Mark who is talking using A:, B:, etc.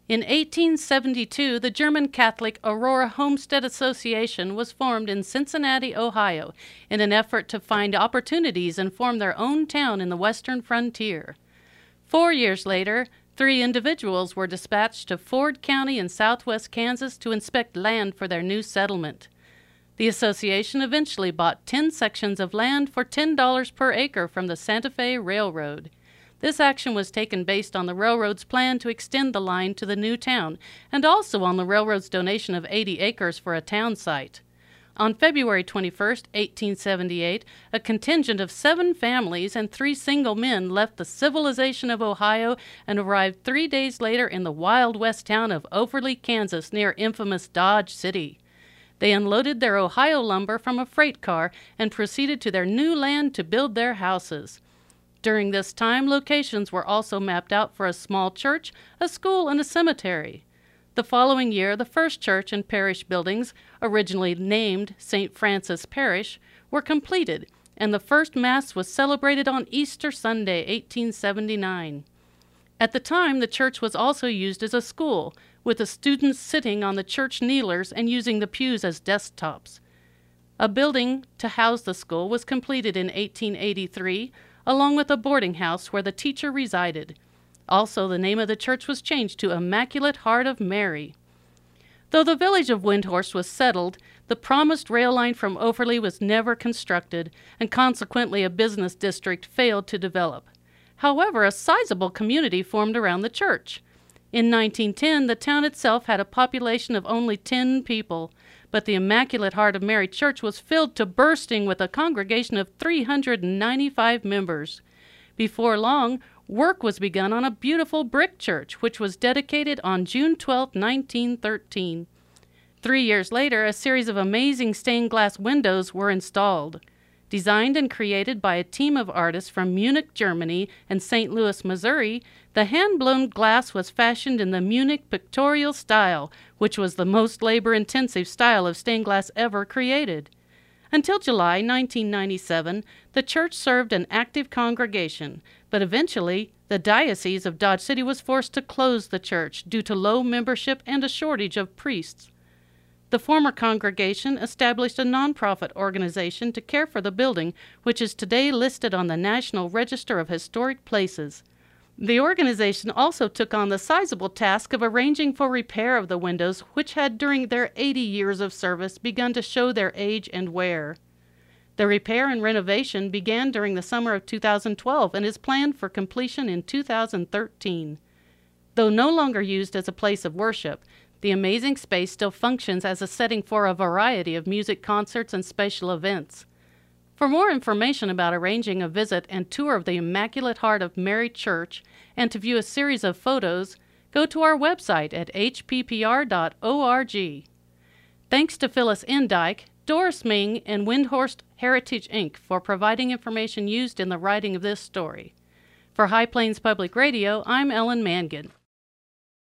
A: In 1872, the German Catholic Aurora Homestead Association was formed in Cincinnati, Ohio, in an effort to find opportunities and form their own town in the western frontier. 4 years later, 3 individuals were dispatched to Ford County in southwest Kansas to inspect land for their new settlement. The association eventually bought 10 sections of land for $10 per acre from the Santa Fe Railroad. This action was taken based on the railroad's plan to extend the line to the new town, and also on the railroad's donation of 80 acres for a town site. On February 21, 1878, a contingent of 7 families and 3 single men left the civilization of Ohio and arrived 3 days later in the Wild West town of Overly, Kansas, near infamous Dodge City. They unloaded their Ohio lumber from a freight car and proceeded to their new land to build their houses. During this time, locations were also mapped out for a small church, a school, and a cemetery. The following year, the first church and parish buildings, originally named St. Francis Parish, were completed, and the first Mass was celebrated on Easter Sunday, 1879. At the time, the church was also used as a school, with the students sitting on the church kneelers and using the pews as desktops. A building to house the school was completed in 1883, along with a boarding house where the teacher resided. Also, the name of the church was changed to Immaculate Heart of Mary. Though the village of Windhorst was settled, the promised rail line from Overly was never constructed, and consequently a business district failed to develop. However, a sizable community formed around the church. In 1910, the town itself had a population of only 10 people, but the Immaculate Heart of Mary Church was filled to bursting with a congregation of 395 members. Before long, work was begun on a beautiful brick church, which was dedicated on June 12, 1913. 3 years later, a series of amazing stained glass windows were installed. Designed and created by a team of artists from Munich, Germany, and St. Louis, Missouri, the hand-blown glass was fashioned in the Munich pictorial style, which was the most labor-intensive style of stained glass ever created. Until July 1997, the church served an active congregation, but eventually the Diocese of Dodge City was forced to close the church due to low membership and a shortage of priests. The former congregation established a nonprofit organization to care for the building, which is today listed on the National Register of Historic Places. The organization also took on the sizable task of arranging for repair of the windows, which had during their 80 years of service begun to show their age and wear. The repair and renovation began during the summer of 2012 and is planned for completion in 2013. Though no longer used as a place of worship, the amazing space still functions as a setting for a variety of music concerts and special events. For more information about arranging a visit and tour of the Immaculate Heart of Mary Church and to view a series of photos, go to our website at hppr.org. Thanks to Phyllis Endyke, Doris Ming, and Windhorst Heritage, Inc. for providing information used in the writing of this story. For High Plains Public Radio, I'm Ellen Mangan.